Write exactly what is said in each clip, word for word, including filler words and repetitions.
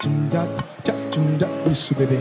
Isso, bebê.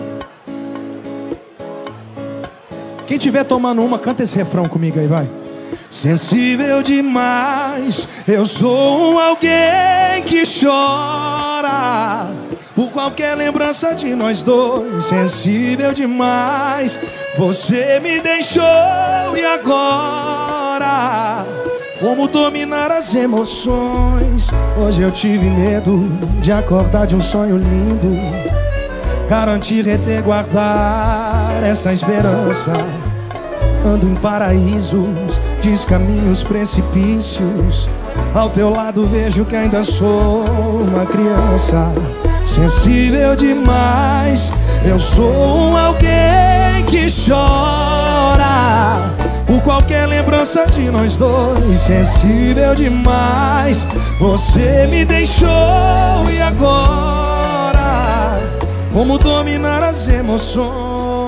Quem tiver tomando uma, canta esse refrão comigo aí, vai. Sensível demais, eu sou um alguém que chora por qualquer lembrança de nós dois. Sensível demais, você me deixou e agora? Como dominar as emoções? Hoje eu tive medo de acordar de um sonho lindo, garantir, reter, guardar essa esperança. Ando em paraísos, descaminhos, precipícios. Ao teu lado vejo que ainda sou uma criança. Sensível demais, eu sou um alguém que chora por qualquer lembrança de nós dois. Sensível demais, você me deixou e agora? Como dominar as emoções?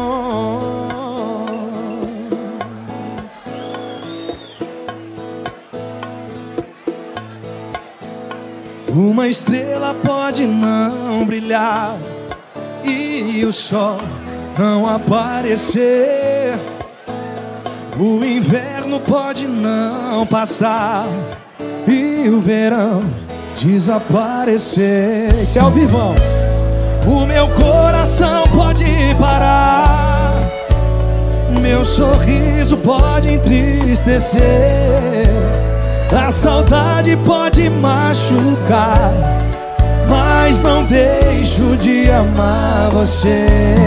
Uma estrela pode não brilhar e o sol não aparecer. O inverno pode não passar e o verão desaparecer. Esse é o vivão. O meu coração pode parar, meu sorriso pode entristecer, a saudade pode machucar, mas não deixo de amar você.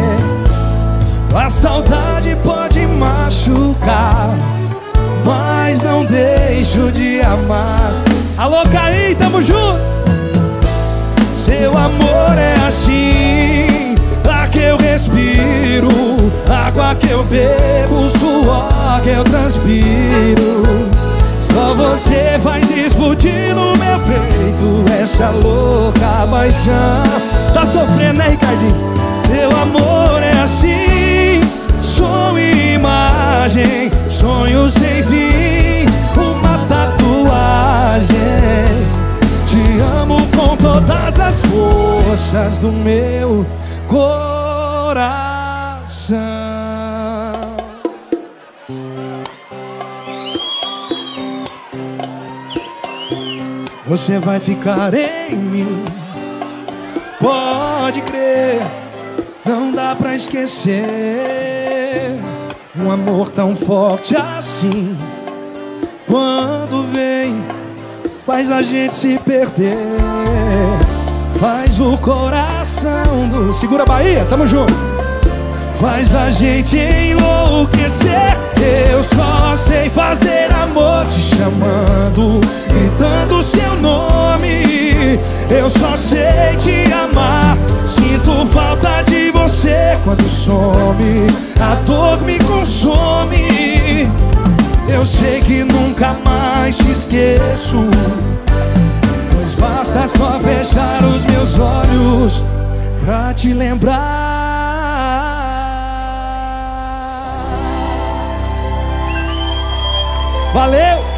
A saudade pode machucar, mas não deixo de amar. Alô, Caí, tamo junto. Seu amor é assim, ar que eu respiro, água que eu bebo, suor que eu transpiro. Só você faz explodir no meu peito essa louca paixão. Tá sofrendo, né, Ricardinho? Seu amor é assim, som e imagem, sonho sem fim, uma tatuagem. Te amo com todas as forças do meu coração. Você vai ficar em mim, pode crer, não dá pra esquecer um amor tão forte assim. Quando vem, faz a gente se perder, faz o coração do... Segura, Bahia, tamo junto. Faz a gente enlouquecer. Eu só sei fazer amor te chamando, gritando seu nome. Eu só sei te amar, sinto falta de você quando some, a dor me consome. Eu sei que nunca mais te esqueço, pois basta só fechar os meus olhos pra te lembrar. Valeu!